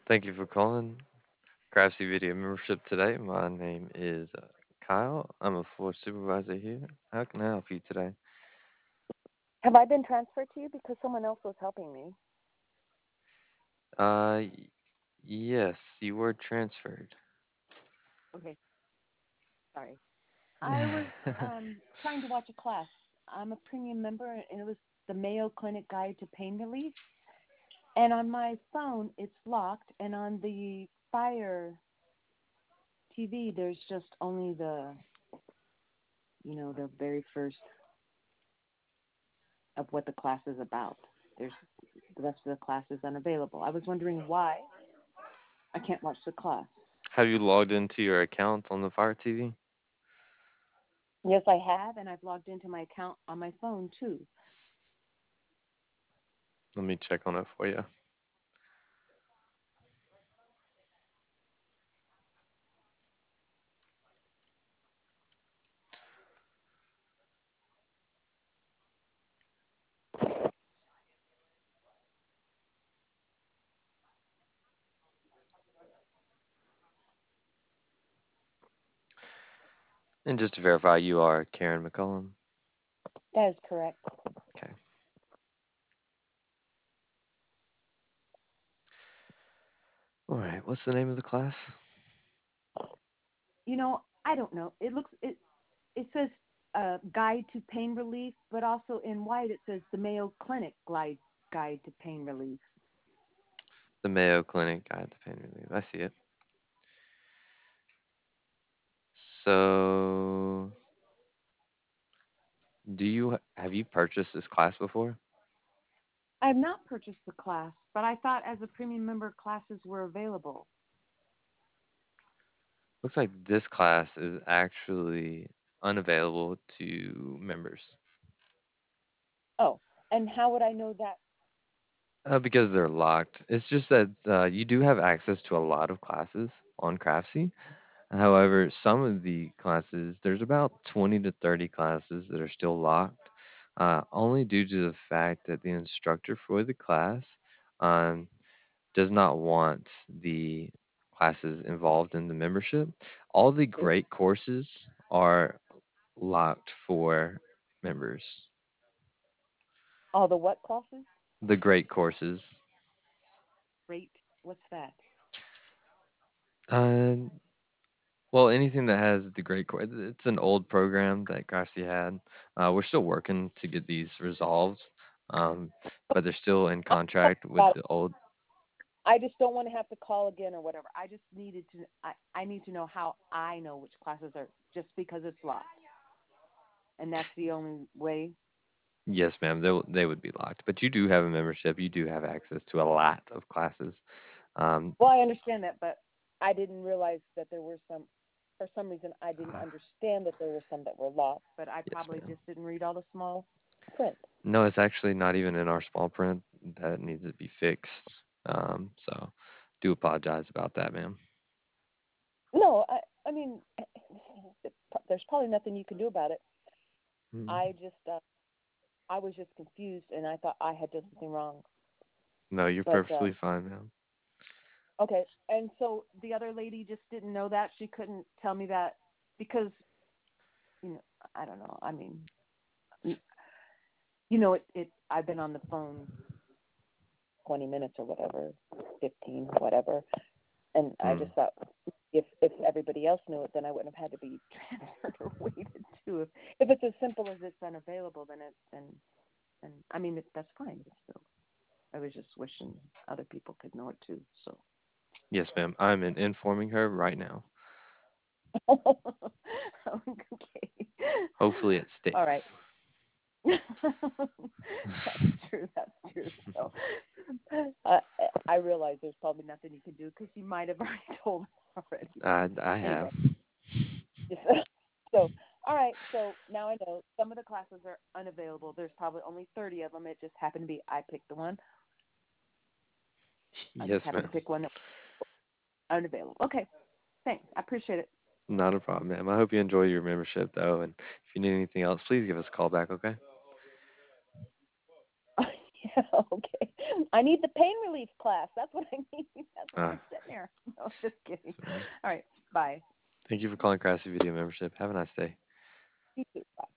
Thank you for calling Craftsy Video Membership today. My name is Kyle. I'm a floor supervisor here. How can I help you today? Have I been transferred to you because someone else was helping me? Y- yes, you were transferred. Okay, sorry. I was trying to watch a class. I'm a premium member, and it was the Mayo Clinic Guide to Pain Relief. And on my phone, it's locked, and on the Fire TV, there's just only the very first of what the class is about. There's the rest of the class is unavailable. I was wondering why I can't watch the class. Have you logged into your account on the Fire TV? Yes, I have, and I've logged into my account on my phone too. Let me check on it for you. And just to verify, you are Karen McCullum. That is correct. Okay. All right. What's the name of the class? I don't know. It says guide to pain relief, but also in white it says the Mayo Clinic guide to pain relief. The Mayo Clinic Guide to Pain Relief. I see it. So, have you purchased this class before? I have not purchased the class, but I thought as a premium member classes were available. Looks like this class is actually unavailable to members Oh, and how would I know that? because they're locked. It's just that you do have access to a lot of classes on Craftsy. However, some of the classes, there's about 20 to 30 classes that are still locked, only due to the fact that the instructor for the class um, does not want the classes involved in the membership. All the great courses are locked for members. All the what classes? The great courses. Rate. What's that? Uh, well, anything that has the great course, it's an old program that Craftsy had. We're still working to get these resolved, um, but they're still in contract with Got it. the old. I just don't want to have to call again or whatever. I just needed to. I need to know how I know which classes are just because it's locked, and that's the only way. Yes, ma'am. They would be locked, but you do have a membership. You do have access to a lot of classes. Um, Well, I understand that, but I didn't realize that there were some. For some reason, I didn't uh, understand that there were some that were locked, but I yes, probably ma'am. just didn't read all the small print. No, it's actually not even in our small print. That needs to be fixed. So do apologize about that, ma'am. No, I mean, there's probably nothing you can do about it. Mm. I just, I was just confused, and I thought I had done something wrong. No, you're But perfectly fine, ma'am. okay, and so the other lady just didn't know that. She couldn't tell me that because you know, I don't know. I mean, it. I've been on the phone 20 minutes or whatever, 15, whatever, and I Mm. just thought if everybody else knew it, then I wouldn't have had to be transferred or waited to. If it's as simple as it's unavailable, then I mean that's fine. It's still, I was just wishing other people could know it too. So Yes, ma'am. Informing her right now. okay, Hopefully it all right. sticks. That's true. That's true. So uh, I realize there's probably nothing you can do because you might have already told us already. I Anyway, have. just, so all right. So now I know some of the classes are unavailable. There's probably only 30 of them. It just happened to be I picked the one. I just Yes, happened ma'am. to pick one that was unavailable. Okay. Thanks. I appreciate it. Not a problem, ma'am. I hope you enjoy your membership, though. And if you need anything else, please give us a call back, okay? Yeah. Okay. I need the pain relief class. That's what I need. That's why Uh, I'm sitting here. No, just kidding. so All right. Bye. thank you for calling Craftsy Video Membership. Have a nice day. You too. Bye.